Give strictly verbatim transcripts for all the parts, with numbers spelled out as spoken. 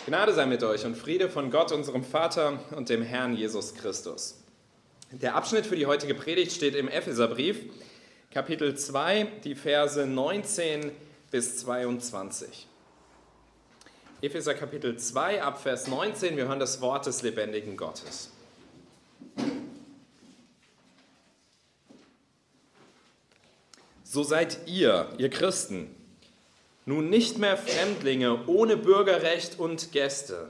Gnade sei mit euch und Friede von Gott, unserem Vater und dem Herrn Jesus Christus. Der Abschnitt für die heutige Predigt steht im Epheserbrief, Kapitel zwei, die Verse neunzehn bis zweiundzwanzig. Epheser Kapitel zwei, ab Vers neunzehn, wir hören das Wort des lebendigen Gottes. So seid ihr, ihr Christen, nun nicht mehr Fremdlinge ohne Bürgerrecht und Gäste,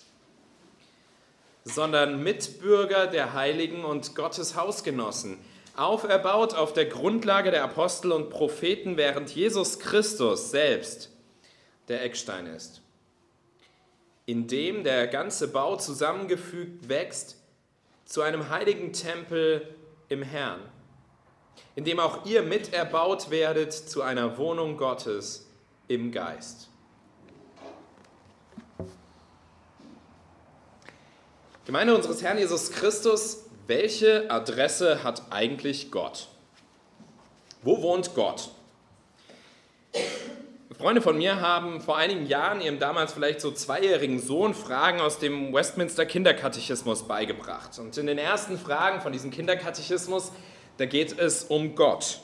sondern Mitbürger der Heiligen und Gottes Hausgenossen, auferbaut auf der Grundlage der Apostel und Propheten, während Jesus Christus selbst der Eckstein ist, in dem der ganze Bau zusammengefügt wächst zu einem heiligen Tempel im Herrn, in dem auch ihr miterbaut werdet zu einer Wohnung Gottes im Geist. Gemeinde unseres Herrn Jesus Christus, welche Adresse hat eigentlich Gott? Wo wohnt Gott? Freunde von mir haben vor einigen Jahren ihrem damals vielleicht so zweijährigen Sohn Fragen aus dem Westminster Kinderkatechismus beigebracht. Und in den ersten Fragen von diesem Kinderkatechismus, da geht es um Gott.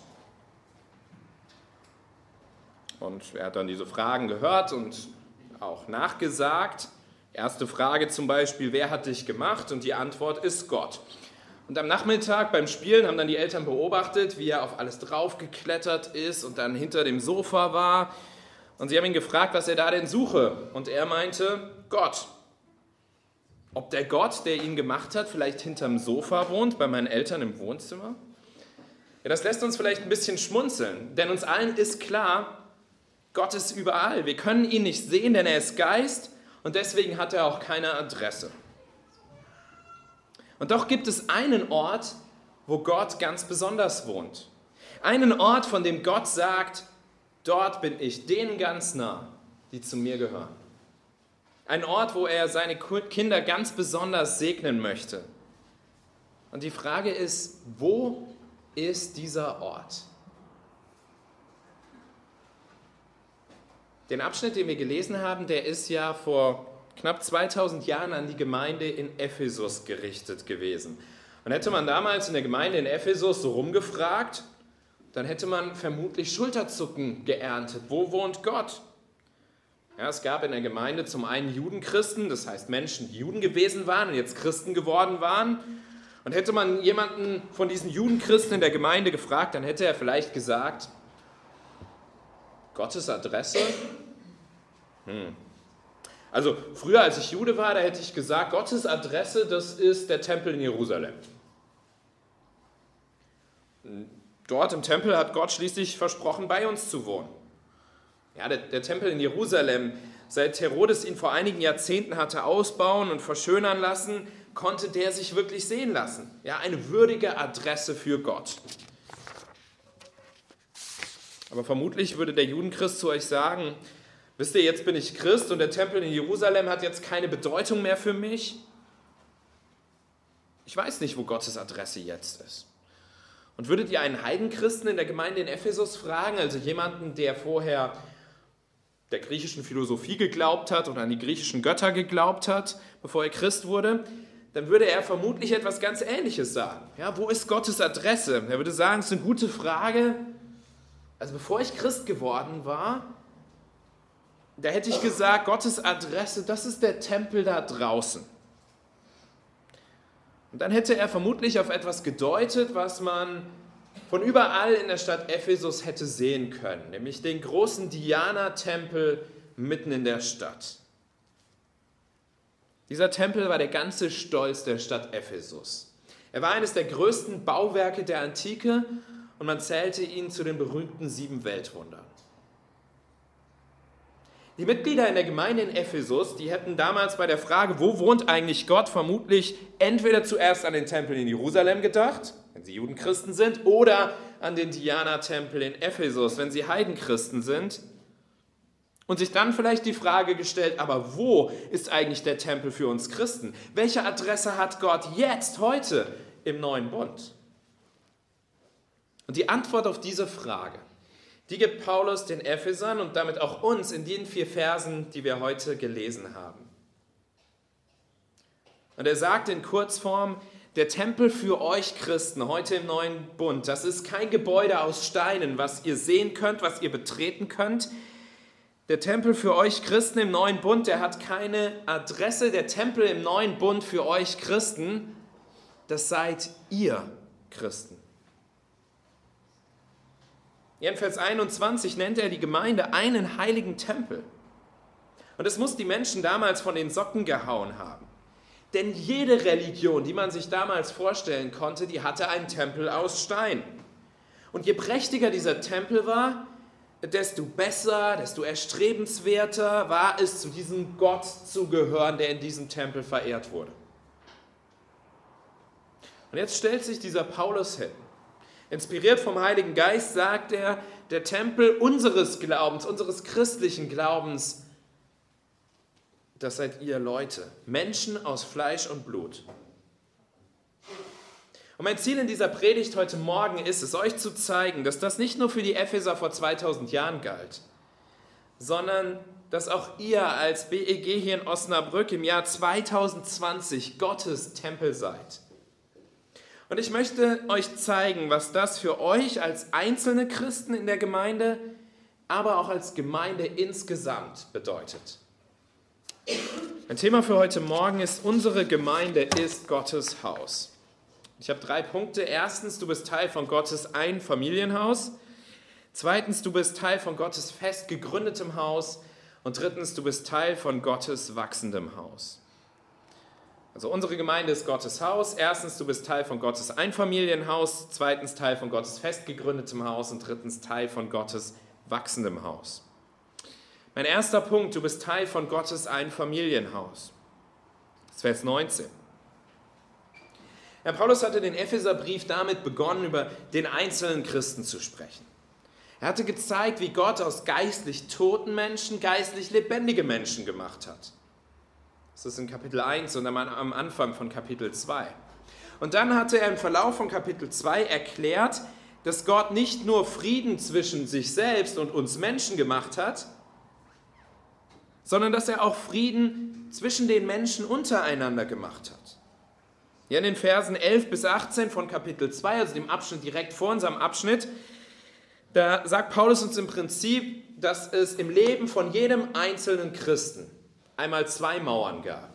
Und er hat dann diese Fragen gehört und auch nachgesagt. Erste Frage zum Beispiel, wer hat dich gemacht? Und die Antwort ist Gott. Und am Nachmittag beim Spielen haben dann die Eltern beobachtet, wie er auf alles draufgeklettert ist und dann hinter dem Sofa war. Und sie haben ihn gefragt, was er da denn suche. Und er meinte, Gott. Ob der Gott, der ihn gemacht hat, vielleicht hinterm Sofa wohnt, bei meinen Eltern im Wohnzimmer? Ja, das lässt uns vielleicht ein bisschen schmunzeln, denn uns allen ist klar, Gott ist überall. Wir können ihn nicht sehen, denn er ist Geist und deswegen hat er auch keine Adresse. Und doch gibt es einen Ort, wo Gott ganz besonders wohnt. Einen Ort, von dem Gott sagt, dort bin ich denen ganz nah, die zu mir gehören. Ein Ort, wo er seine Kinder ganz besonders segnen möchte. Und die Frage ist, wo ist dieser Ort? Den Abschnitt, den wir gelesen haben, der ist ja vor knapp zweitausend Jahren an die Gemeinde in Ephesus gerichtet gewesen. Und hätte man damals in der Gemeinde in Ephesus so rumgefragt, dann hätte man vermutlich Schulterzucken geerntet. Wo wohnt Gott? Ja, es gab in der Gemeinde zum einen Judenchristen, das heißt Menschen, die Juden gewesen waren und jetzt Christen geworden waren. Und hätte man jemanden von diesen Judenchristen in der Gemeinde gefragt, dann hätte er vielleicht gesagt, Gottes Adresse? Hm. Also früher, als ich Jude war, da hätte ich gesagt, Gottes Adresse, das ist der Tempel in Jerusalem. Dort im Tempel hat Gott schließlich versprochen, bei uns zu wohnen. Ja, der, der Tempel in Jerusalem, seit Herodes ihn vor einigen Jahrzehnten hatte ausbauen und verschönern lassen, konnte der sich wirklich sehen lassen. Ja, eine würdige Adresse für Gott. Aber vermutlich würde der Judenchrist zu euch sagen, wisst ihr, jetzt bin ich Christ und der Tempel in Jerusalem hat jetzt keine Bedeutung mehr für mich. Ich weiß nicht, wo Gottes Adresse jetzt ist. Und würdet ihr einen Heidenchristen in der Gemeinde in Ephesus fragen, also jemanden, der vorher der griechischen Philosophie geglaubt hat oder an die griechischen Götter geglaubt hat, bevor er Christ wurde, dann würde er vermutlich etwas ganz Ähnliches sagen. Ja, wo ist Gottes Adresse? Er würde sagen, es ist eine gute Frage. Also bevor ich Christ geworden war, da hätte ich gesagt, Gottes Adresse, das ist der Tempel da draußen. Und dann hätte er vermutlich auf etwas gedeutet, was man von überall in der Stadt Ephesus hätte sehen können, nämlich den großen Diana-Tempel mitten in der Stadt. Dieser Tempel war der ganze Stolz der Stadt Ephesus. Er war eines der größten Bauwerke der Antike und man zählte ihn zu den berühmten sieben Weltwundern. Die Mitglieder in der Gemeinde in Ephesus, die hätten damals bei der Frage, wo wohnt eigentlich Gott, vermutlich entweder zuerst an den Tempel in Jerusalem gedacht, wenn sie Judenchristen sind, oder an den Diana-Tempel in Ephesus, wenn sie Heidenchristen sind. Und sich dann vielleicht die Frage gestellt, aber wo ist eigentlich der Tempel für uns Christen? Welche Adresse hat Gott jetzt, heute im neuen Bund? Und die Antwort auf diese Frage, die gibt Paulus den Ephesern und damit auch uns in den vier Versen, die wir heute gelesen haben. Und er sagt in Kurzform, der Tempel für euch Christen heute im neuen Bund, das ist kein Gebäude aus Steinen, was ihr sehen könnt, was ihr betreten könnt. Der Tempel für euch Christen im neuen Bund, der hat keine Adresse. Der Tempel im neuen Bund für euch Christen, das seid ihr Christen. In Vers einundzwanzig nennt er die Gemeinde einen heiligen Tempel. Und es muss die Menschen damals von den Socken gehauen haben. Denn jede Religion, die man sich damals vorstellen konnte, die hatte einen Tempel aus Stein. Und je prächtiger dieser Tempel war, desto besser, desto erstrebenswerter war es, zu diesem Gott zu gehören, der in diesem Tempel verehrt wurde. Und jetzt stellt sich dieser Paulus hin. Inspiriert vom Heiligen Geist sagt er, der Tempel unseres Glaubens, unseres christlichen Glaubens, das seid ihr Leute, Menschen aus Fleisch und Blut. Und mein Ziel in dieser Predigt heute Morgen ist es, euch zu zeigen, dass das nicht nur für die Epheser vor zweitausend Jahren galt, sondern dass auch ihr als B E G hier in Osnabrück im Jahr zweitausendzwanzig Gottes Tempel seid. Und ich möchte euch zeigen, was das für euch als einzelne Christen in der Gemeinde, aber auch als Gemeinde insgesamt bedeutet. Mein Thema für heute Morgen ist, unsere Gemeinde ist Gottes Haus. Ich habe drei Punkte. Erstens, du bist Teil von Gottes Einfamilienhaus. Zweitens, du bist Teil von Gottes fest gegründetem Haus. Und drittens, du bist Teil von Gottes wachsendem Haus. Also unsere Gemeinde ist Gottes Haus. Erstens, du bist Teil von Gottes Einfamilienhaus. Zweitens, Teil von Gottes fest gegründetem Haus. Und drittens, Teil von Gottes wachsendem Haus. Mein erster Punkt, du bist Teil von Gottes Einfamilienhaus. Das ist Vers neunzehn. Herr Paulus hatte den Epheserbrief damit begonnen, über den einzelnen Christen zu sprechen. Er hatte gezeigt, wie Gott aus geistlich toten Menschen geistlich lebendige Menschen gemacht hat. Das ist in Kapitel eins und am Anfang von Kapitel zwei. Und dann hatte er im Verlauf von Kapitel zwei erklärt, dass Gott nicht nur Frieden zwischen sich selbst und uns Menschen gemacht hat, sondern dass er auch Frieden zwischen den Menschen untereinander gemacht hat. Ja, in den Versen elf bis achtzehn von Kapitel zwei, also dem Abschnitt direkt vor unserem Abschnitt, da sagt Paulus uns im Prinzip, dass es im Leben von jedem einzelnen Christen einmal zwei Mauern gab.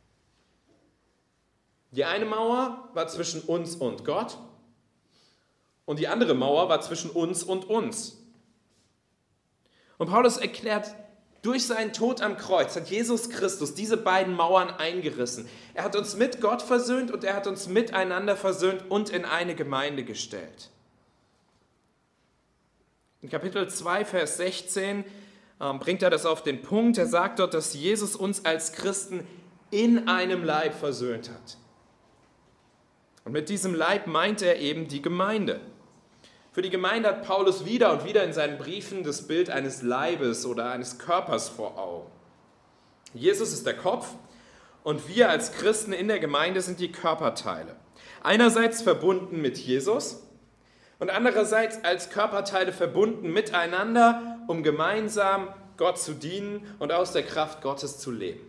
Die eine Mauer war zwischen uns und Gott und die andere Mauer war zwischen uns und uns. Und Paulus erklärt, durch seinen Tod am Kreuz hat Jesus Christus diese beiden Mauern eingerissen. Er hat uns mit Gott versöhnt und er hat uns miteinander versöhnt und in eine Gemeinde gestellt. In Kapitel zwei, Vers sechzehn ähm, bringt er das auf den Punkt. Er sagt dort, dass Jesus uns als Christen in einem Leib versöhnt hat. Und mit diesem Leib meint er eben die Gemeinde. Für die Gemeinde hat Paulus wieder und wieder in seinen Briefen das Bild eines Leibes oder eines Körpers vor Augen. Jesus ist der Kopf und wir als Christen in der Gemeinde sind die Körperteile. Einerseits verbunden mit Jesus und andererseits als Körperteile verbunden miteinander, um gemeinsam Gott zu dienen und aus der Kraft Gottes zu leben.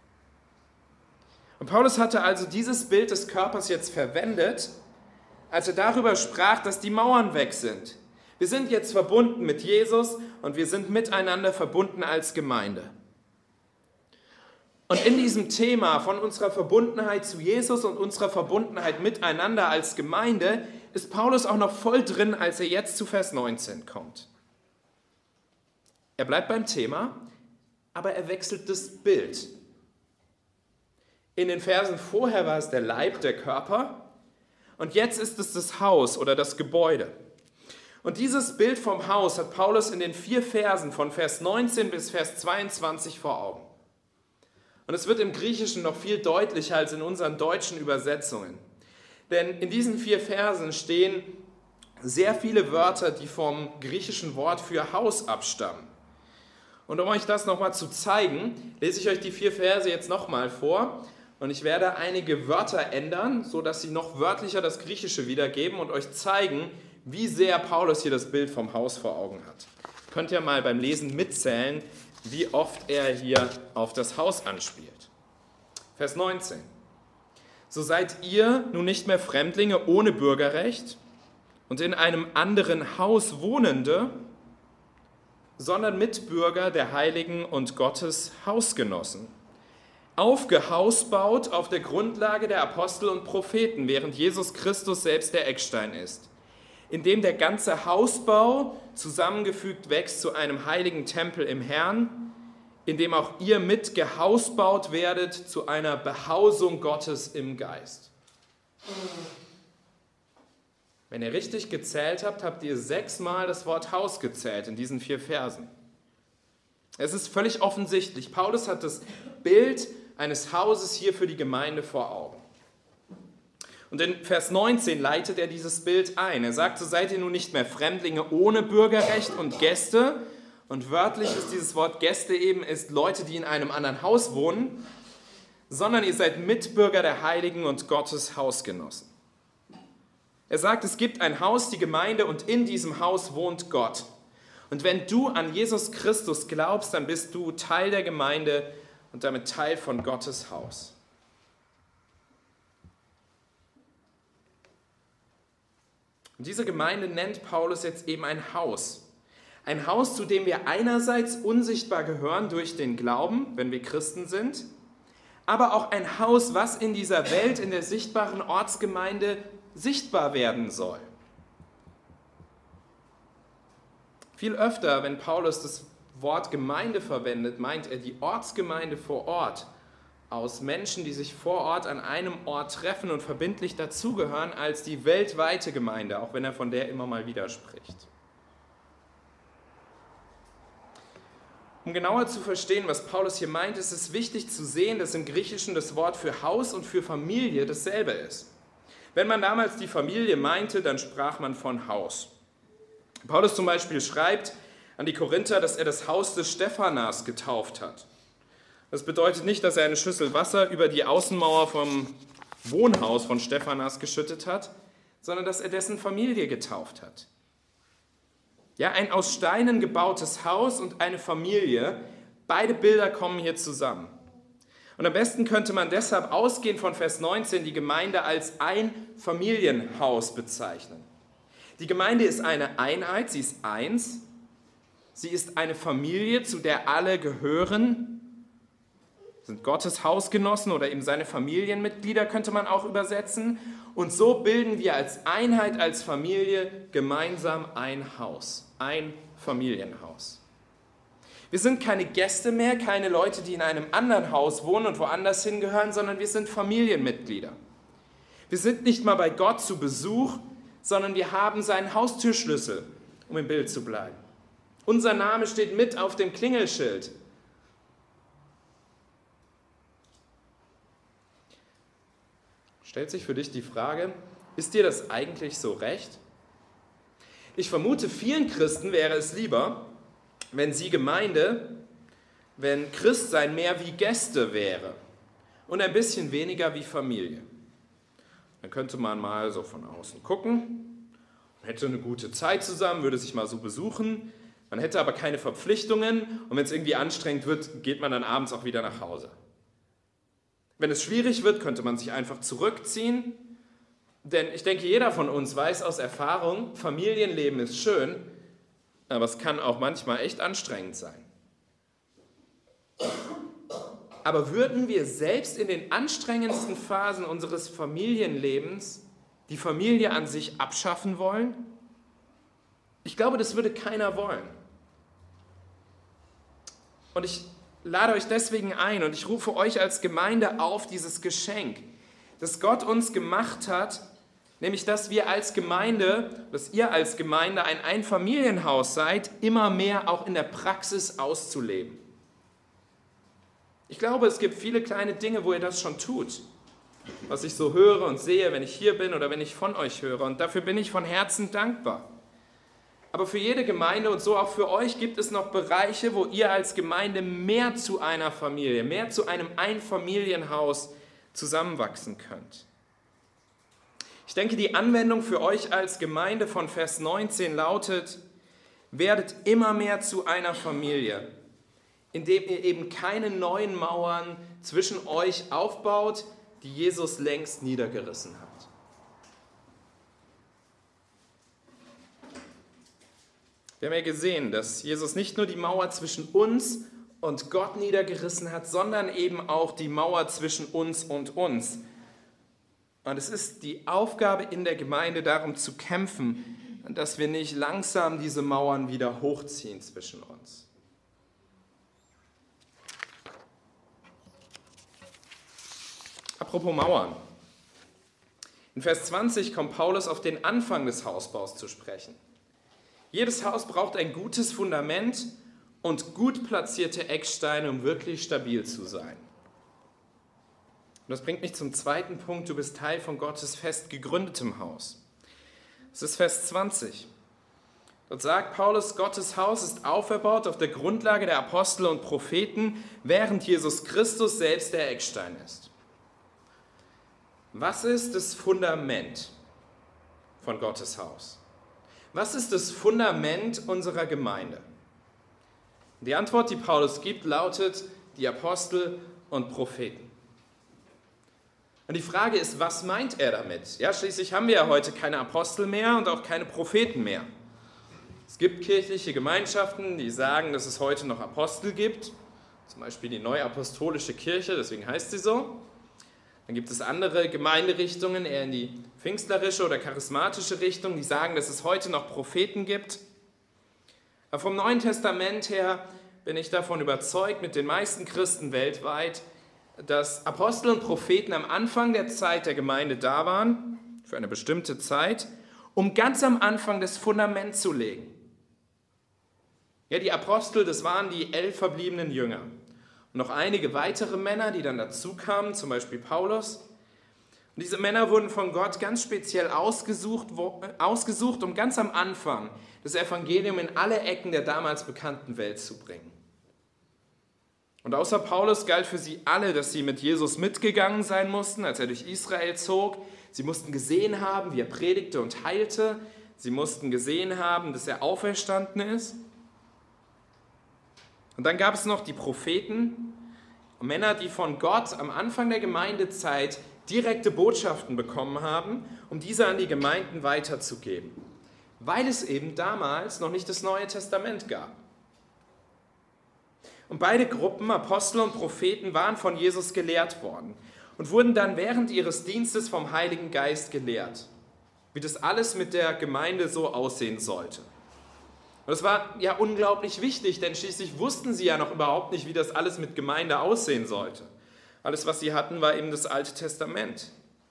Und Paulus hatte also dieses Bild des Körpers jetzt verwendet, als er darüber sprach, dass die Mauern weg sind. Wir sind jetzt verbunden mit Jesus und wir sind miteinander verbunden als Gemeinde. Und in diesem Thema von unserer Verbundenheit zu Jesus und unserer Verbundenheit miteinander als Gemeinde ist Paulus auch noch voll drin, als er jetzt zu Vers neunzehn kommt. Er bleibt beim Thema, aber er wechselt das Bild. In den Versen vorher war es der Leib, der Körper. Und jetzt ist es das Haus oder das Gebäude. Und dieses Bild vom Haus hat Paulus in den vier Versen von Vers neunzehn bis Vers zweiundzwanzig vor Augen. Und es wird im Griechischen noch viel deutlicher als in unseren deutschen Übersetzungen. Denn in diesen vier Versen stehen sehr viele Wörter, die vom griechischen Wort für Haus abstammen. Und um euch das nochmal zu zeigen, lese ich euch die vier Verse jetzt nochmal vor. Und ich werde einige Wörter ändern, sodass sie noch wörtlicher das Griechische wiedergeben und euch zeigen, wie sehr Paulus hier das Bild vom Haus vor Augen hat. Könnt ihr mal beim Lesen mitzählen, wie oft er hier auf das Haus anspielt. Vers neunzehn. so seid ihr nun nicht mehr Fremdlinge ohne Bürgerrecht und in einem anderen Haus Wohnende, sondern Mitbürger der Heiligen und Gottes Hausgenossen, aufgehausbaut auf der Grundlage der Apostel und Propheten, während Jesus Christus selbst der Eckstein ist, in dem der ganze Hausbau zusammengefügt wächst zu einem heiligen Tempel im Herrn, in dem auch ihr mit gehausbaut werdet zu einer Behausung Gottes im Geist. Wenn ihr richtig gezählt habt, habt ihr sechsmal das Wort Haus gezählt in diesen vier Versen. Es ist völlig offensichtlich, Paulus hat das Bild eines Hauses hier für die Gemeinde vor Augen. Und in Vers neunzehn leitet er dieses Bild ein. Er sagt, so seid ihr nun nicht mehr Fremdlinge ohne Bürgerrecht und Gäste. Und wörtlich ist dieses Wort Gäste eben ist Leute, die in einem anderen Haus wohnen, sondern ihr seid Mitbürger der Heiligen und Gottes Hausgenossen. Er sagt, es gibt ein Haus, die Gemeinde, und in diesem Haus wohnt Gott. Und wenn du an Jesus Christus glaubst, dann bist du Teil der Gemeinde und damit Teil von Gottes Haus. Und diese Gemeinde nennt Paulus jetzt eben ein Haus. Ein Haus, zu dem wir einerseits unsichtbar gehören durch den Glauben, wenn wir Christen sind, aber auch ein Haus, was in dieser Welt, in der sichtbaren Ortsgemeinde sichtbar werden soll. Viel öfter, wenn Paulus das Wort Gemeinde verwendet, meint er die Ortsgemeinde vor Ort, aus Menschen, die sich vor Ort an einem Ort treffen und verbindlich dazugehören, als die weltweite Gemeinde, auch wenn er von der immer mal wieder spricht. Um genauer zu verstehen, was Paulus hier meint, ist es wichtig zu sehen, dass im Griechischen das Wort für Haus und für Familie dasselbe ist. Wenn man damals die Familie meinte, dann sprach man von Haus. Paulus zum Beispiel schreibt an die Korinther, dass er das Haus des Stephanas getauft hat. Das bedeutet nicht, dass er eine Schüssel Wasser über die Außenmauer vom Wohnhaus von Stephanas geschüttet hat, sondern dass er dessen Familie getauft hat. Ja, ein aus Steinen gebautes Haus und eine Familie, beide Bilder kommen hier zusammen. Und am besten könnte man deshalb ausgehend von Vers neunzehn die Gemeinde als ein Familienhaus bezeichnen. Die Gemeinde ist eine Einheit, sie ist eins, sie ist eine Familie, zu der alle gehören, sind Gottes Hausgenossen oder eben seine Familienmitglieder, könnte man auch übersetzen. Und so bilden wir als Einheit, als Familie gemeinsam ein Haus, ein Familienhaus. Wir sind keine Gäste mehr, keine Leute, die in einem anderen Haus wohnen und woanders hingehören, sondern wir sind Familienmitglieder. Wir sind nicht mal bei Gott zu Besuch, sondern wir haben seinen Haustürschlüssel, um im Bild zu bleiben. Unser Name steht mit auf dem Klingelschild. Stellt sich für dich die Frage, ist dir das eigentlich so recht? Ich vermute, vielen Christen wäre es lieber, wenn sie Gemeinde, wenn Christsein mehr wie Gäste wäre und ein bisschen weniger wie Familie. Dann könnte man mal so von außen gucken, man hätte eine gute Zeit zusammen, würde sich mal so besuchen, man hätte aber keine Verpflichtungen und wenn es irgendwie anstrengend wird, geht man dann abends auch wieder nach Hause. Wenn es schwierig wird, könnte man sich einfach zurückziehen, denn ich denke, jeder von uns weiß aus Erfahrung, Familienleben ist schön, aber es kann auch manchmal echt anstrengend sein. Aber würden wir selbst in den anstrengendsten Phasen unseres Familienlebens die Familie an sich abschaffen wollen? Ich glaube, das würde keiner wollen. Und ich lade euch deswegen ein und ich rufe euch als Gemeinde auf, dieses Geschenk, das Gott uns gemacht hat, nämlich dass wir als Gemeinde, dass ihr als Gemeinde ein Einfamilienhaus seid, immer mehr auch in der Praxis auszuleben. Ich glaube, es gibt viele kleine Dinge, wo ihr das schon tut, was ich so höre und sehe, wenn ich hier bin oder wenn ich von euch höre, und dafür bin ich von Herzen dankbar. Aber für jede Gemeinde und so auch für euch gibt es noch Bereiche, wo ihr als Gemeinde mehr zu einer Familie, mehr zu einem Einfamilienhaus zusammenwachsen könnt. Ich denke, die Anwendung für euch als Gemeinde von Vers neunzehn lautet: Werdet immer mehr zu einer Familie, indem ihr eben keine neuen Mauern zwischen euch aufbaut, die Jesus längst niedergerissen hat. Wir haben ja gesehen, dass Jesus nicht nur die Mauer zwischen uns und Gott niedergerissen hat, sondern eben auch die Mauer zwischen uns und uns. Und es ist die Aufgabe in der Gemeinde, darum zu kämpfen, dass wir nicht langsam diese Mauern wieder hochziehen zwischen uns. Apropos Mauern. In Vers zwanzig kommt Paulus auf den Anfang des Hausbaus zu sprechen. Jedes Haus braucht ein gutes Fundament und gut platzierte Ecksteine, um wirklich stabil zu sein. Und das bringt mich zum zweiten Punkt: Du bist Teil von Gottes fest gegründetem Haus. Das ist Vers zwanzig. Dort sagt Paulus, Gottes Haus ist auferbaut auf der Grundlage der Apostel und Propheten, während Jesus Christus selbst der Eckstein ist. Was ist das Fundament von Gottes Haus? Was ist das Fundament unserer Gemeinde? Die Antwort, die Paulus gibt, lautet die Apostel und Propheten. Und die Frage ist, was meint er damit? Ja, schließlich haben wir ja heute keine Apostel mehr und auch keine Propheten mehr. Es gibt kirchliche Gemeinschaften, die sagen, dass es heute noch Apostel gibt, zum Beispiel die Neuapostolische Kirche, deswegen heißt sie so. Dann gibt es andere Gemeinderichtungen, eher in die pfingstlerische oder charismatische Richtung, die sagen, dass es heute noch Propheten gibt. Aber vom Neuen Testament her bin ich davon überzeugt, mit den meisten Christen weltweit, dass Apostel und Propheten am Anfang der Zeit der Gemeinde da waren, für eine bestimmte Zeit, um ganz am Anfang das Fundament zu legen. Ja, die Apostel, das waren die elf verbliebenen Jünger. Und noch einige weitere Männer, die dann dazu kamen, zum Beispiel Paulus. Und diese Männer wurden von Gott ganz speziell ausgesucht, wo, ausgesucht, um ganz am Anfang das Evangelium in alle Ecken der damals bekannten Welt zu bringen. Und außer Paulus galt für sie alle, dass sie mit Jesus mitgegangen sein mussten, als er durch Israel zog. Sie mussten gesehen haben, wie er predigte und heilte. Sie mussten gesehen haben, dass er auferstanden ist. Und dann gab es noch die Propheten, Männer, die von Gott am Anfang der Gemeindezeit direkte Botschaften bekommen haben, um diese an die Gemeinden weiterzugeben, weil es eben damals noch nicht das Neue Testament gab. Und beide Gruppen, Apostel und Propheten, waren von Jesus gelehrt worden und wurden dann während ihres Dienstes vom Heiligen Geist gelehrt, wie das alles mit der Gemeinde so aussehen sollte. Und das war ja unglaublich wichtig, denn schließlich wussten sie ja noch überhaupt nicht, wie das alles mit Gemeinde aussehen sollte. Alles, was sie hatten, war eben das Alte Testament.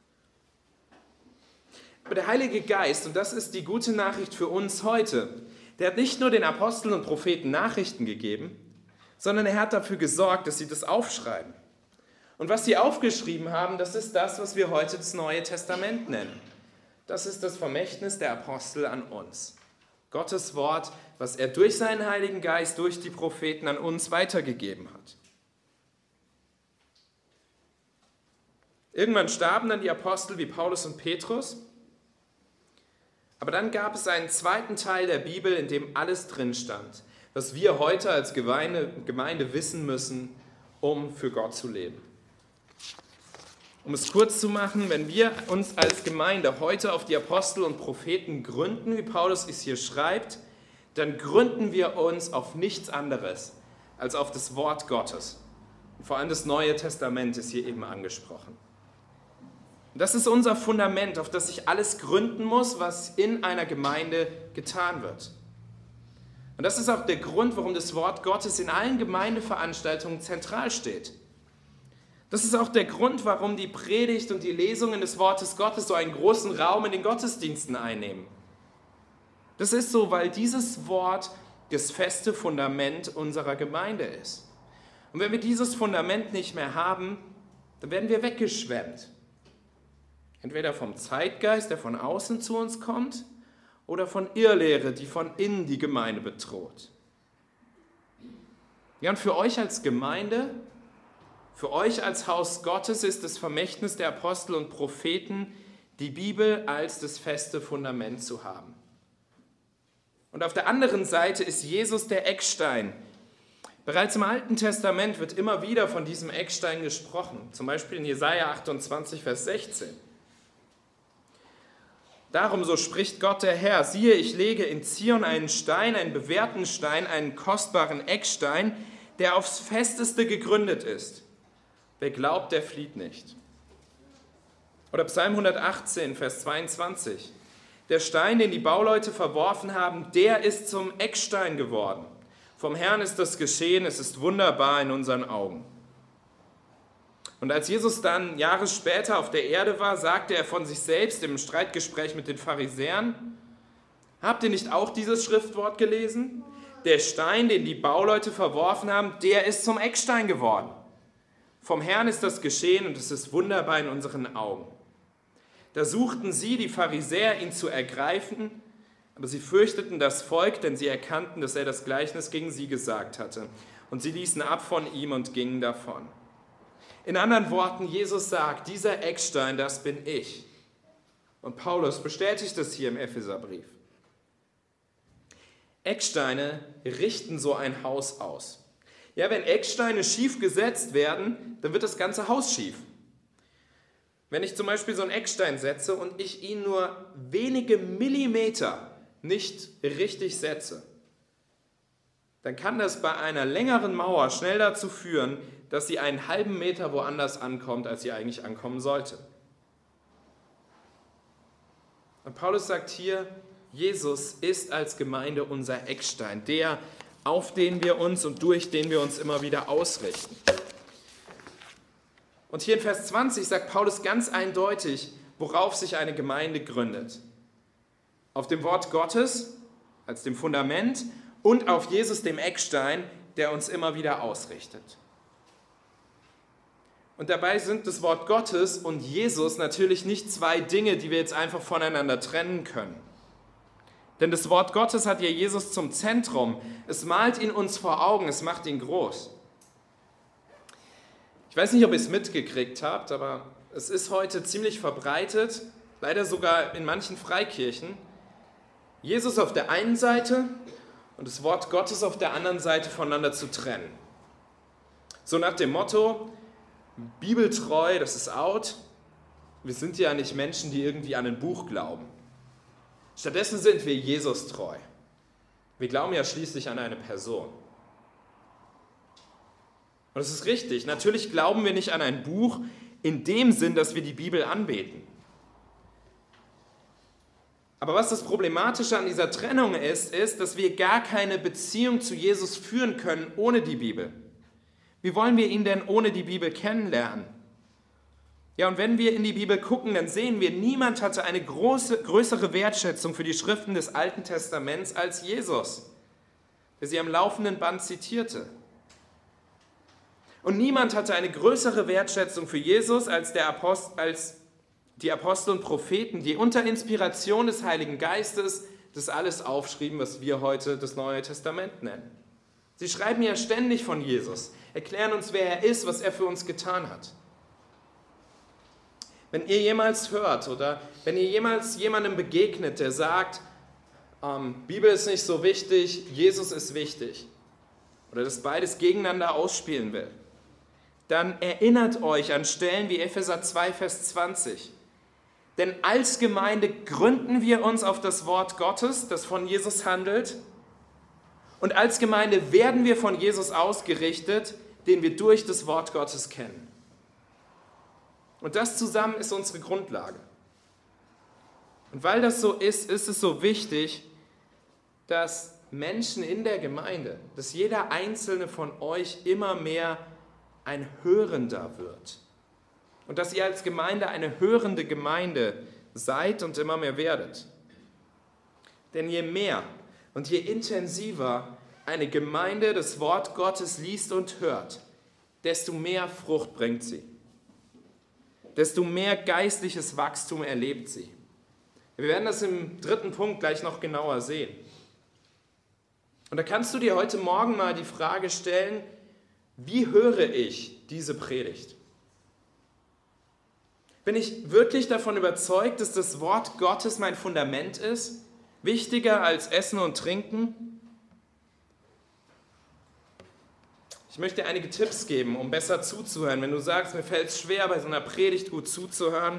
Aber der Heilige Geist, und das ist die gute Nachricht für uns heute, der hat nicht nur den Aposteln und Propheten Nachrichten gegeben, sondern er hat dafür gesorgt, dass sie das aufschreiben. Und was sie aufgeschrieben haben, das ist das, was wir heute das Neue Testament nennen. Das ist das Vermächtnis der Apostel an uns. Gottes Wort, was er durch seinen Heiligen Geist, durch die Propheten an uns weitergegeben hat. Irgendwann starben dann die Apostel wie Paulus und Petrus. Aber dann gab es einen zweiten Teil der Bibel, in dem alles drin stand, was wir heute als Gemeinde, Gemeinde wissen müssen, um für Gott zu leben. Um es kurz zu machen, wenn wir uns als Gemeinde heute auf die Apostel und Propheten gründen, wie Paulus es hier schreibt, dann gründen wir uns auf nichts anderes als auf das Wort Gottes. Und vor allem das Neue Testament ist hier eben angesprochen. Und das ist unser Fundament, auf das sich alles gründen muss, was in einer Gemeinde getan wird. Und das ist auch der Grund, warum das Wort Gottes in allen Gemeindeveranstaltungen zentral steht. Das ist auch der Grund, warum die Predigt und die Lesungen des Wortes Gottes so einen großen Raum in den Gottesdiensten einnehmen. Das ist so, weil dieses Wort das feste Fundament unserer Gemeinde ist. Und wenn wir dieses Fundament nicht mehr haben, dann werden wir weggeschwemmt. Entweder vom Zeitgeist, der von außen zu uns kommt, oder von Irrlehre, die von innen die Gemeinde bedroht. Ja, und für euch als Gemeinde, für euch als Haus Gottes ist das Vermächtnis der Apostel und Propheten, die Bibel als das feste Fundament zu haben. Und auf der anderen Seite ist Jesus der Eckstein, Bereits im Alten Testament wird immer wieder von diesem Eckstein gesprochen, zum Beispiel in Jesaja achtundzwanzig, Vers sechzehn. Darum, so spricht Gott der Herr, siehe, ich lege in Zion einen Stein, einen bewährten Stein, einen kostbaren Eckstein, der aufs Festeste gegründet ist. Wer glaubt, der flieht nicht. Oder Psalm hundertachtzehn, Vers zweiundzwanzig. Der Stein, den die Bauleute verworfen haben, der ist zum Eckstein geworden. Vom Herrn ist das geschehen, es ist wunderbar in unseren Augen. Und als Jesus dann Jahre später auf der Erde war, sagte er von sich selbst im Streitgespräch mit den Pharisäern: Habt ihr nicht auch dieses Schriftwort gelesen? Der Stein, den die Bauleute verworfen haben, der ist zum Eckstein geworden. Vom Herrn ist das geschehen und es ist wunderbar in unseren Augen. Da suchten sie, die Pharisäer, ihn zu ergreifen, aber sie fürchteten das Volk, denn sie erkannten, dass er das Gleichnis gegen sie gesagt hatte. Und sie ließen ab von ihm und gingen davon. In anderen Worten, Jesus sagt, dieser Eckstein, das bin ich. Und Paulus bestätigt es hier im Epheserbrief. Ecksteine richten so ein Haus aus. Ja, wenn Ecksteine schief gesetzt werden, dann wird das ganze Haus schief. Wenn ich zum Beispiel so einen Eckstein setze und ich ihn nur wenige Millimeter nicht richtig setze, dann kann das bei einer längeren Mauer schnell dazu führen, dass sie einen halben Meter woanders ankommt, als sie eigentlich ankommen sollte. Und Paulus sagt hier, Jesus ist als Gemeinde unser Eckstein, der, auf den wir uns und durch den wir uns immer wieder ausrichten. Und hier in Vers zwanzig sagt Paulus ganz eindeutig, worauf sich eine Gemeinde gründet. Auf dem Wort Gottes als dem Fundament und auf Jesus, dem Eckstein, der uns immer wieder ausrichtet. Und dabei sind das Wort Gottes und Jesus natürlich nicht zwei Dinge, die wir jetzt einfach voneinander trennen können. Denn das Wort Gottes hat ja Jesus zum Zentrum. Es malt ihn uns vor Augen, es macht ihn groß. Ich weiß nicht, ob ihr es mitgekriegt habt, aber es ist heute ziemlich verbreitet, leider sogar in manchen Freikirchen, Jesus auf der einen Seite und das Wort Gottes auf der anderen Seite voneinander zu trennen. So nach dem Motto, bibeltreu, das ist out. Wir sind ja nicht Menschen, die irgendwie an ein Buch glauben. Stattdessen sind wir Jesus treu. Wir glauben ja schließlich an eine Person. Und es ist richtig, natürlich glauben wir nicht an ein Buch in dem Sinn, dass wir die Bibel anbeten. Aber was das Problematische an dieser Trennung ist, ist, dass wir gar keine Beziehung zu Jesus führen können ohne die Bibel. Wie wollen wir ihn denn ohne die Bibel kennenlernen? Ja, und wenn wir in die Bibel gucken, dann sehen wir, niemand hatte eine große, größere Wertschätzung für die Schriften des Alten Testaments als Jesus, der sie am laufenden Band zitierte. Und niemand hatte eine größere Wertschätzung für Jesus als, der Apost- als die Apostel und Propheten, die unter Inspiration des Heiligen Geistes das alles aufschrieben, was wir heute das Neue Testament nennen. Sie schreiben ja ständig von Jesus, erklären uns, wer er ist, was er für uns getan hat. Wenn ihr jemals hört oder wenn ihr jemals jemandem begegnet, der sagt, ähm, Bibel ist nicht so wichtig, Jesus ist wichtig, oder das beides gegeneinander ausspielen will, dann erinnert euch an Stellen wie Epheser zwei, Vers zwanzig. Denn als Gemeinde gründen wir uns auf das Wort Gottes, das von Jesus handelt. Und als Gemeinde werden wir von Jesus ausgerichtet, den wir durch das Wort Gottes kennen. Und das zusammen ist unsere Grundlage. Und weil das so ist, ist es so wichtig, dass Menschen in der Gemeinde, dass jeder einzelne von euch immer mehr ein Hörender wird. Und dass ihr als Gemeinde eine hörende Gemeinde seid und immer mehr werdet. Denn je mehr und je intensiver eine Gemeinde das Wort Gottes liest und hört, desto mehr Frucht bringt sie. Desto mehr geistliches Wachstum erlebt sie. Wir werden das im dritten Punkt gleich noch genauer sehen. Und da kannst du dir heute Morgen mal die Frage stellen, wie höre ich diese Predigt? Bin ich wirklich davon überzeugt, dass das Wort Gottes mein Fundament ist? Wichtiger als Essen und Trinken? Ich möchte dir einige Tipps geben, um besser zuzuhören. Wenn du sagst, mir fällt es schwer, bei so einer Predigt gut zuzuhören.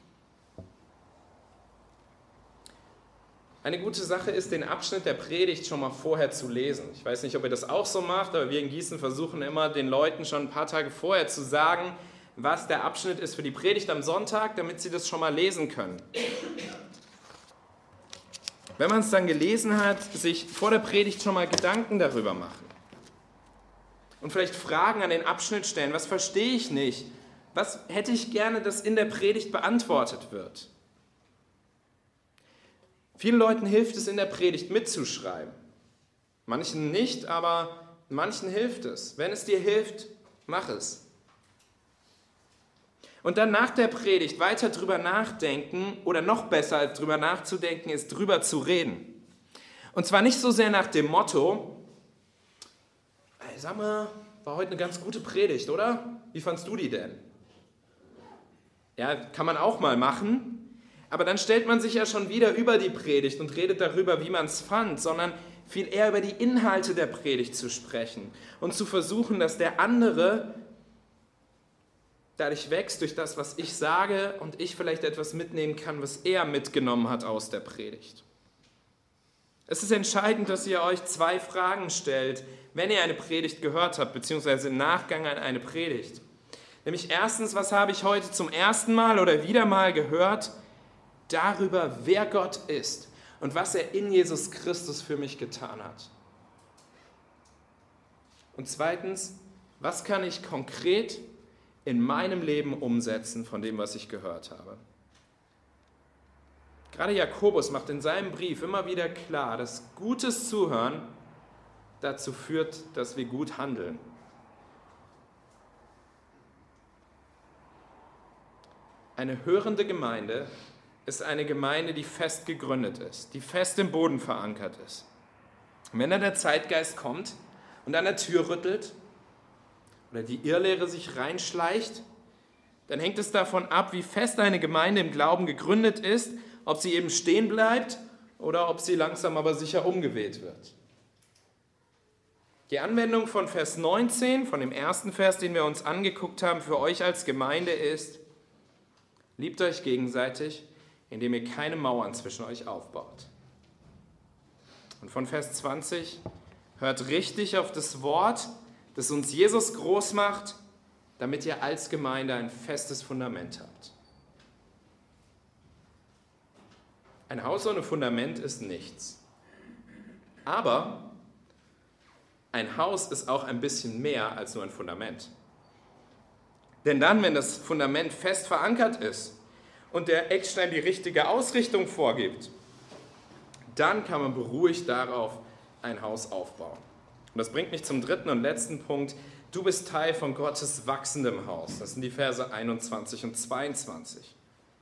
Eine gute Sache ist, den Abschnitt der Predigt schon mal vorher zu lesen. Ich weiß nicht, ob ihr das auch so macht, aber wir in Gießen versuchen immer, den Leuten schon ein paar Tage vorher zu sagen, was der Abschnitt ist für die Predigt am Sonntag, damit sie das schon mal lesen können. Wenn man es dann gelesen hat, sich vor der Predigt schon mal Gedanken darüber machen. Und vielleicht Fragen an den Abschnitt stellen. Was verstehe ich nicht? Was hätte ich gerne, dass in der Predigt beantwortet wird? Vielen Leuten hilft es, in der Predigt mitzuschreiben. Manchen nicht, aber manchen hilft es. Wenn es dir hilft, mach es. Und dann nach der Predigt weiter drüber nachdenken oder noch besser als drüber nachzudenken ist, drüber zu reden. Und zwar nicht so sehr nach dem Motto, ey, sag mal, war heute eine ganz gute Predigt, oder? Wie fandst du die denn? Ja, kann man auch mal machen, aber dann stellt man sich ja schon wieder über die Predigt und redet darüber, wie man es fand, sondern viel eher über die Inhalte der Predigt zu sprechen und zu versuchen, dass der andere dadurch wächst durch das, was ich sage und ich vielleicht etwas mitnehmen kann, was er mitgenommen hat aus der Predigt. Es ist entscheidend, dass ihr euch zwei Fragen stellt, wenn ihr eine Predigt gehört habt, beziehungsweise im Nachgang an eine Predigt. Nämlich erstens, was habe ich heute zum ersten Mal oder wieder mal gehört darüber, wer Gott ist und was er in Jesus Christus für mich getan hat. Und zweitens, was kann ich konkret in meinem Leben umsetzen von dem, was ich gehört habe. Gerade Jakobus macht in seinem Brief immer wieder klar, dass gutes Zuhören dazu führt, dass wir gut handeln. Eine hörende Gemeinde ist eine Gemeinde, die fest gegründet ist, die fest im Boden verankert ist. Und wenn dann der Zeitgeist kommt und an der Tür rüttelt, oder die Irrlehre sich reinschleicht, dann hängt es davon ab, wie fest eine Gemeinde im Glauben gegründet ist, ob sie eben stehen bleibt oder ob sie langsam aber sicher umgeweht wird. Die Anwendung von Vers neunzehn, von dem ersten Vers, den wir uns angeguckt haben, für euch als Gemeinde ist, liebt euch gegenseitig, indem ihr keine Mauern zwischen euch aufbaut. Und von Vers zwanzig, hört richtig auf das Wort, das uns Jesus groß macht, damit ihr als Gemeinde ein festes Fundament habt. Ein Haus ohne Fundament ist nichts. Aber ein Haus ist auch ein bisschen mehr als nur ein Fundament. Denn dann, wenn das Fundament fest verankert ist und der Eckstein die richtige Ausrichtung vorgibt, dann kann man beruhigt darauf ein Haus aufbauen. Und das bringt mich zum dritten und letzten Punkt. Du bist Teil von Gottes wachsendem Haus. Das sind die Verse einundzwanzig und zweiundzwanzig.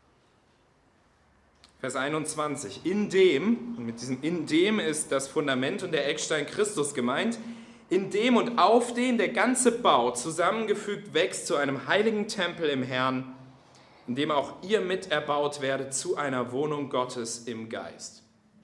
Vers einundzwanzig. In dem, und mit diesem in dem ist das Fundament und der Eckstein Christus gemeint, in dem und auf dem der ganze Bau zusammengefügt wächst zu einem heiligen Tempel im Herrn, in dem auch ihr miterbaut werdet zu einer Wohnung Gottes im Geist.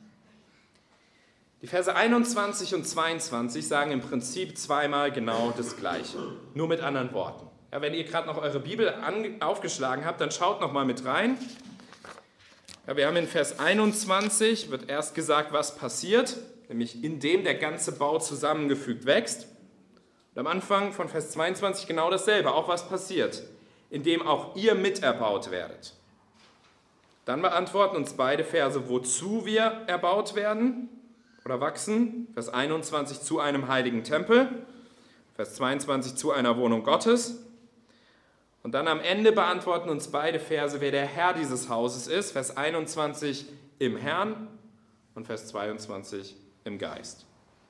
Die Verse einundzwanzig und zweiundzwanzig sagen im Prinzip zweimal genau das Gleiche, nur mit anderen Worten. Ja, wenn ihr gerade noch eure Bibel an, aufgeschlagen habt, dann schaut noch mal mit rein. Ja, wir haben in Vers einundzwanzig, wird erst gesagt, was passiert, nämlich indem der ganze Bau zusammengefügt wächst. Und am Anfang von Vers zweiundzwanzig genau dasselbe, auch was passiert, indem auch ihr miterbaut werdet. Dann beantworten uns beide Verse, wozu wir erbaut werden oder wachsen. Vers einundzwanzig zu einem heiligen Tempel, Vers zweiundzwanzig zu einer Wohnung Gottes. Und dann am Ende beantworten uns beide Verse, wer der Herr dieses Hauses ist. Vers einundzwanzig im Herrn und Vers zweiundzwanzig im Geist.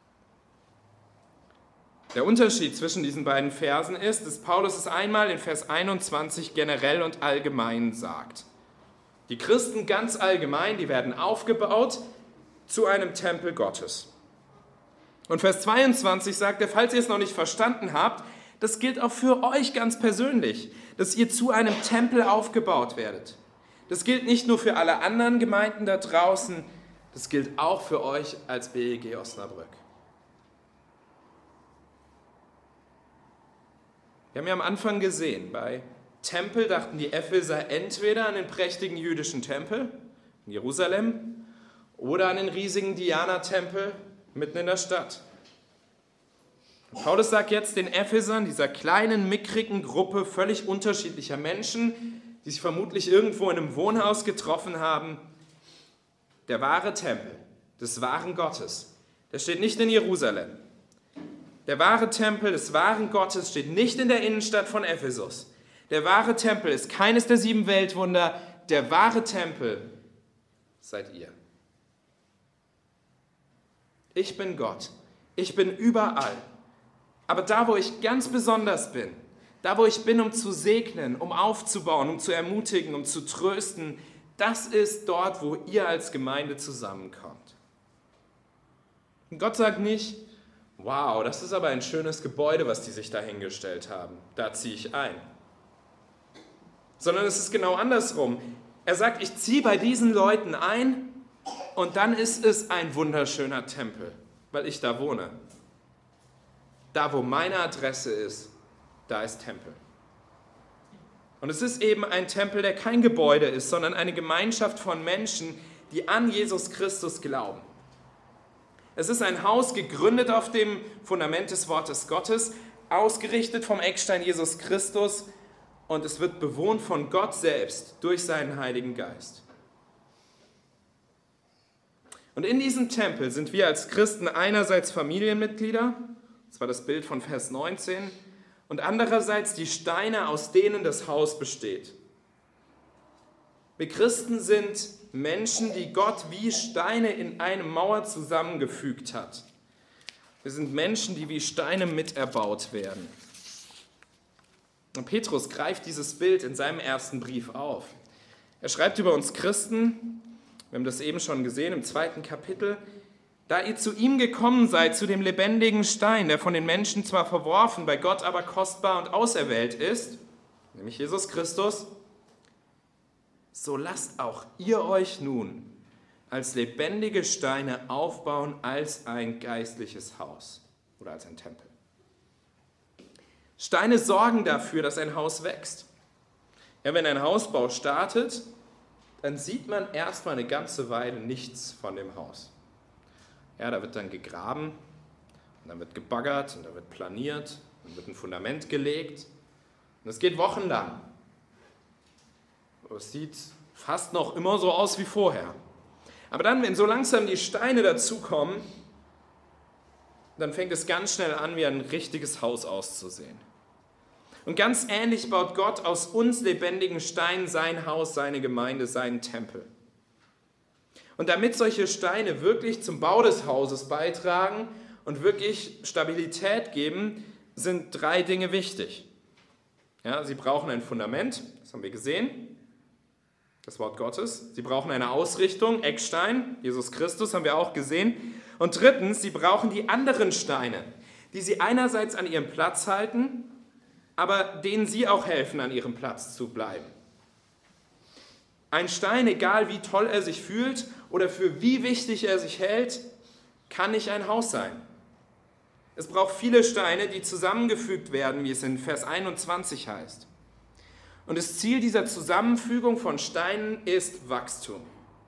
Der Unterschied zwischen diesen beiden Versen ist, dass Paulus es einmal in Vers einundzwanzig generell und allgemein sagt. Die Christen ganz allgemein, die werden aufgebaut zu einem Tempel Gottes. Und Vers zweiundzwanzig sagt er, falls ihr es noch nicht verstanden habt, das gilt auch für euch ganz persönlich, dass ihr zu einem Tempel aufgebaut werdet. Das gilt nicht nur für alle anderen Gemeinden da draußen, das gilt auch für euch als B E G Osnabrück. Wir haben ja am Anfang gesehen, bei Tempel dachten die Epheser entweder an den prächtigen jüdischen Tempel in Jerusalem oder an den riesigen Diana-Tempel mitten in der Stadt. Und Paulus sagt jetzt den Ephesern, dieser kleinen, mickrigen Gruppe völlig unterschiedlicher Menschen, die sich vermutlich irgendwo in einem Wohnhaus getroffen haben, der wahre Tempel des wahren Gottes, der steht nicht in Jerusalem. Der wahre Tempel des wahren Gottes steht nicht in der Innenstadt von Ephesus. Der wahre Tempel ist keines der sieben Weltwunder. Der wahre Tempel seid ihr. Ich bin Gott. Ich bin überall. Aber da, wo ich ganz besonders bin, da, wo ich bin, um zu segnen, um aufzubauen, um zu ermutigen, um zu trösten, das ist dort, wo ihr als Gemeinde zusammenkommt. Und Gott sagt nicht, wow, das ist aber ein schönes Gebäude, was die sich da hingestellt haben. Da ziehe ich ein. Sondern es ist genau andersrum. Er sagt, ich ziehe bei diesen Leuten ein und dann ist es ein wunderschöner Tempel, weil ich da wohne. Da, wo meine Adresse ist, da ist Tempel. Und es ist eben ein Tempel, der kein Gebäude ist, sondern eine Gemeinschaft von Menschen, die an Jesus Christus glauben. Es ist ein Haus gegründet auf dem Fundament des Wortes Gottes, ausgerichtet vom Eckstein Jesus Christus, und es wird bewohnt von Gott selbst durch seinen Heiligen Geist. Und in diesem Tempel sind wir als Christen einerseits Familienmitglieder, das war das Bild von Vers neunzehn, und andererseits die Steine, aus denen das Haus besteht. Wir Christen sind Menschen, die Gott wie Steine in eine Mauer zusammengefügt hat. Wir sind Menschen, die wie Steine miterbaut werden. Und Petrus greift dieses Bild in seinem ersten Brief auf. Er schreibt über uns Christen, wir haben das eben schon gesehen im zweiten Kapitel, da ihr zu ihm gekommen seid, zu dem lebendigen Stein, der von den Menschen zwar verworfen, bei Gott aber kostbar und auserwählt ist, nämlich Jesus Christus, so lasst auch ihr euch nun als lebendige Steine aufbauen als ein geistliches Haus oder als ein Tempel. Steine sorgen dafür, dass ein Haus wächst. Ja, wenn ein Hausbau startet, dann sieht man erstmal eine ganze Weile nichts von dem Haus. Ja, da wird dann gegraben, und dann wird gebaggert und da wird planiert, dann wird ein Fundament gelegt und es geht wochenlang. Es sieht fast noch immer so aus wie vorher. Aber dann, wenn so langsam die Steine dazukommen, dann fängt es ganz schnell an, wie ein richtiges Haus auszusehen. Und ganz ähnlich baut Gott aus uns lebendigen Steinen sein Haus, seine Gemeinde, seinen Tempel. Und damit solche Steine wirklich zum Bau des Hauses beitragen und wirklich Stabilität geben, sind drei Dinge wichtig. Ja, sie brauchen ein Fundament, das haben wir gesehen, das Wort Gottes. Sie brauchen eine Ausrichtung, Eckstein, Jesus Christus, haben wir auch gesehen. Und drittens, sie brauchen die anderen Steine, die sie einerseits an ihrem Platz halten, aber denen sie auch helfen, an ihrem Platz zu bleiben. Ein Stein, egal wie toll er sich fühlt oder für wie wichtig er sich hält, kann nicht ein Haus sein. Es braucht viele Steine, die zusammengefügt werden, wie es in Vers einundzwanzig heißt. Und das Ziel dieser Zusammenfügung von Steinen ist Wachstum.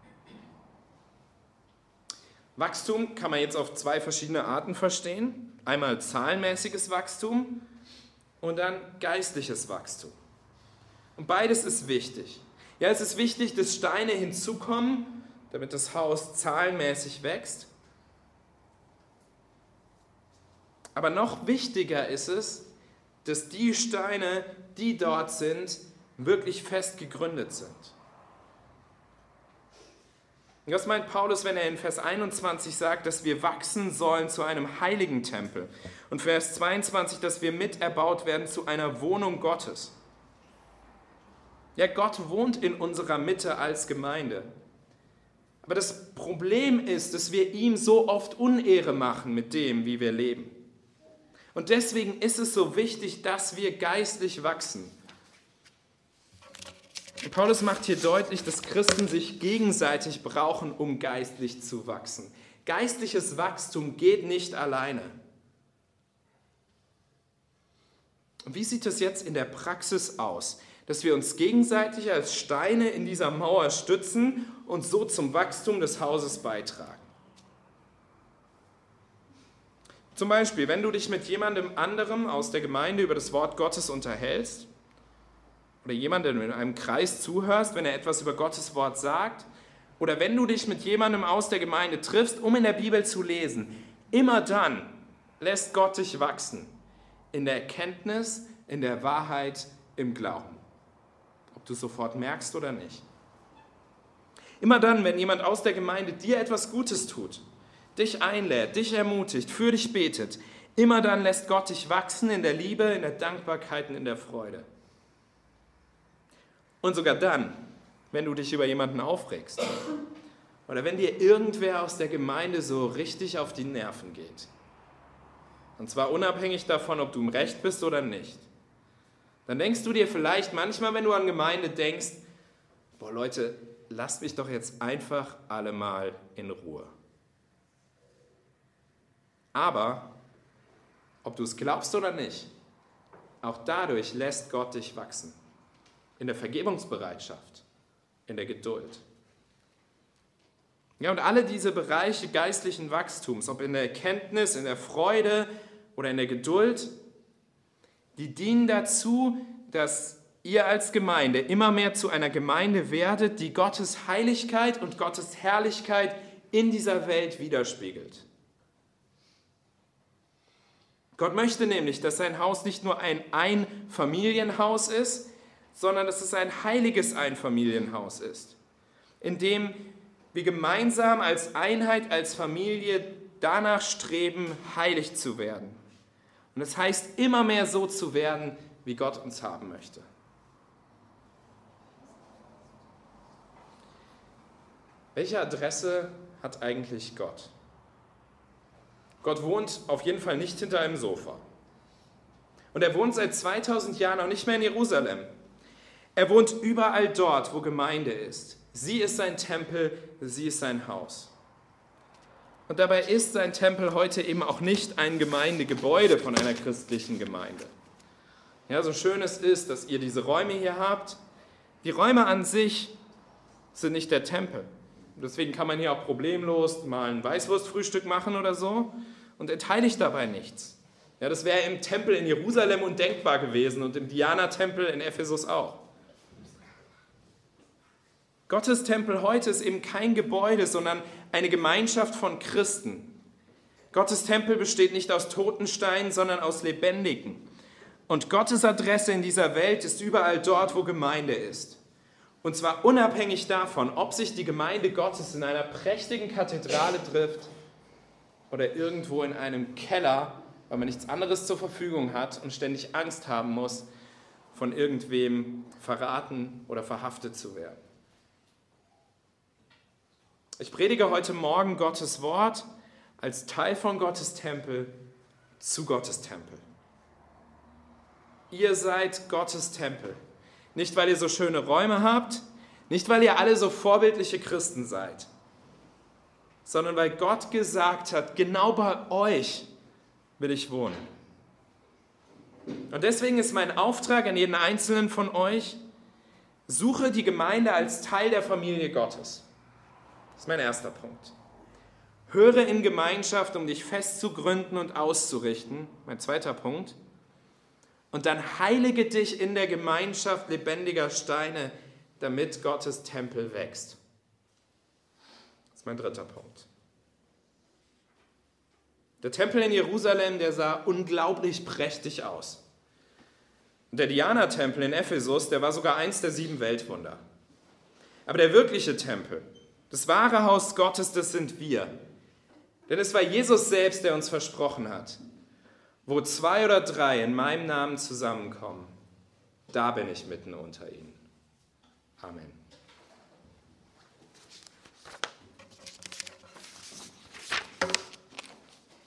Wachstum kann man jetzt auf zwei verschiedene Arten verstehen. Einmal zahlenmäßiges Wachstum und dann geistliches Wachstum. Und beides ist wichtig. Ja, es ist wichtig, dass Steine hinzukommen, damit das Haus zahlenmäßig wächst. Aber noch wichtiger ist es, dass die Steine, die dort sind, wirklich fest gegründet sind. Und das meint Paulus, wenn er in Vers einundzwanzig sagt, dass wir wachsen sollen zu einem heiligen Tempel. Und Vers zweiundzwanzig, dass wir miterbaut werden zu einer Wohnung Gottes. Ja, Gott wohnt in unserer Mitte als Gemeinde. Aber das Problem ist, dass wir ihm so oft Unehre machen mit dem, wie wir leben. Und deswegen ist es so wichtig, dass wir geistlich wachsen. Und Paulus macht hier deutlich, dass Christen sich gegenseitig brauchen, um geistlich zu wachsen. Geistliches Wachstum geht nicht alleine. Und wie sieht es jetzt in der Praxis aus, dass wir uns gegenseitig als Steine in dieser Mauer stützen und so zum Wachstum des Hauses beitragen? Zum Beispiel, wenn du dich mit jemandem anderem aus der Gemeinde über das Wort Gottes unterhältst oder jemandem in einem Kreis zuhörst, wenn er etwas über Gottes Wort sagt, oder wenn du dich mit jemandem aus der Gemeinde triffst, um in der Bibel zu lesen, immer dann lässt Gott dich wachsen in der Erkenntnis, in der Wahrheit, im Glauben. Ob du es sofort merkst oder nicht. Immer dann, wenn jemand aus der Gemeinde dir etwas Gutes tut, dich einlädt, dich ermutigt, für dich betet, immer dann lässt Gott dich wachsen in der Liebe, in der Dankbarkeit und in der Freude. Und sogar dann, wenn du dich über jemanden aufregst oder wenn dir irgendwer aus der Gemeinde so richtig auf die Nerven geht. Und zwar unabhängig davon, ob du im Recht bist oder nicht. Dann denkst du dir vielleicht manchmal, wenn du an Gemeinde denkst, boah Leute, lasst mich doch jetzt einfach alle mal in Ruhe. Aber, ob du es glaubst oder nicht, auch dadurch lässt Gott dich wachsen. In der Vergebungsbereitschaft, in der Geduld. Ja, und alle diese Bereiche geistlichen Wachstums, ob in der Erkenntnis, in der Freude oder in der Geduld, die dienen dazu, dass ihr als Gemeinde immer mehr zu einer Gemeinde werdet, die Gottes Heiligkeit und Gottes Herrlichkeit in dieser Welt widerspiegelt. Gott möchte nämlich, dass sein Haus nicht nur ein Einfamilienhaus ist, sondern dass es ein heiliges Einfamilienhaus ist, in dem wir gemeinsam als Einheit, als Familie danach streben, heilig zu werden. Und das heißt, immer mehr so zu werden, wie Gott uns haben möchte. Welche Adresse hat eigentlich Gott? Gott wohnt auf jeden Fall nicht hinter einem Sofa. Und er wohnt seit zweitausend Jahren auch nicht mehr in Jerusalem. Er wohnt überall dort, wo Gemeinde ist. Sie ist sein Tempel, sie ist sein Haus. Und dabei ist sein Tempel heute eben auch nicht ein Gemeindegebäude von einer christlichen Gemeinde. Ja, so schön es ist, dass ihr diese Räume hier habt. Die Räume an sich sind nicht der Tempel. Deswegen kann man hier auch problemlos mal ein Weißwurstfrühstück machen oder so und entheiligt dabei nichts. Ja, das wäre im Tempel in Jerusalem undenkbar gewesen und im Diana-Tempel in Ephesus auch. Gottes Tempel heute ist eben kein Gebäude, sondern eine Gemeinschaft von Christen. Gottes Tempel besteht nicht aus toten Steinen, sondern aus lebendigen. Und Gottes Adresse in dieser Welt ist überall dort, wo Gemeinde ist. Und zwar unabhängig davon, ob sich die Gemeinde Gottes in einer prächtigen Kathedrale trifft oder irgendwo in einem Keller, weil man nichts anderes zur Verfügung hat und ständig Angst haben muss, von irgendwem verraten oder verhaftet zu werden. Ich predige heute Morgen Gottes Wort als Teil von Gottes Tempel zu Gottes Tempel. Ihr seid Gottes Tempel. Nicht, weil ihr so schöne Räume habt, nicht, weil ihr alle so vorbildliche Christen seid, sondern weil Gott gesagt hat, genau bei euch will ich wohnen. Und deswegen ist mein Auftrag an jeden Einzelnen von euch, suche die Gemeinde als Teil der Familie Gottes. Das ist mein erster Punkt. Höre in Gemeinschaft, um dich festzugründen und auszurichten. Mein zweiter Punkt. Und dann heilige dich in der Gemeinschaft lebendiger Steine, damit Gottes Tempel wächst. Das ist mein dritter Punkt. Der Tempel in Jerusalem, der sah unglaublich prächtig aus. Und der Diana-Tempel in Ephesus, der war sogar eins der sieben Weltwunder. Aber der wirkliche Tempel, das wahre Haus Gottes, das sind wir. Denn es war Jesus selbst, der uns versprochen hat, wo zwei oder drei in meinem Namen zusammenkommen, da bin ich mitten unter ihnen. Amen.